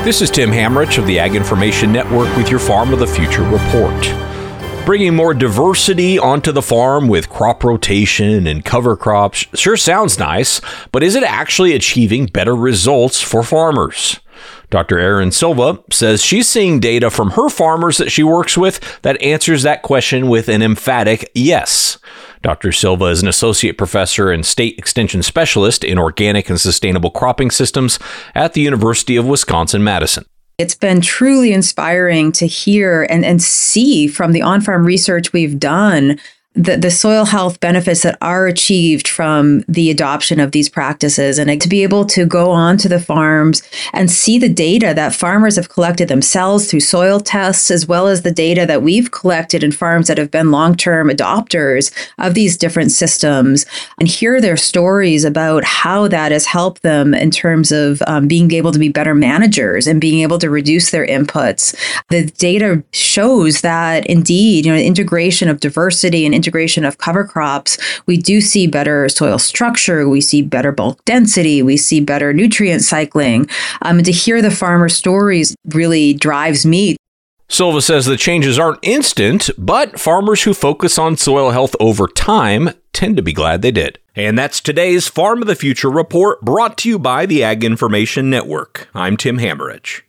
This is Tim Hammerich of the Ag Information Network with your Farm of the Future report. Bringing more diversity onto the farm with crop rotation and cover crops sure sounds nice, but is it actually achieving better results for farmers? Dr. Erin Silva says she's seeing data from her farmers that she works with that answers that question with an emphatic yes. Dr. Silva is an associate professor and state extension specialist in organic and sustainable cropping systems at the University of Wisconsin-Madison. It's been truly inspiring to hear and see from the on-farm research we've done the soil health benefits that are achieved from the adoption of these practices, and to be able to go on to the farms and see the data that farmers have collected themselves through soil tests, as well as the data that we've collected in farms that have been long-term adopters of these different systems, and hear their stories about how that has helped them in terms of being able to be better managers and being able to reduce their inputs. The data shows that indeed, integration of diversity and integration of cover crops, we do see better soil structure, we see better bulk density, we see better nutrient cycling. And to hear the farmer stories really drives me. Silva says the changes aren't instant, but farmers who focus on soil health over time tend to be glad they did. And that's today's Farm of the Future report, brought to you by the Ag Information Network. I'm Tim Hammerich.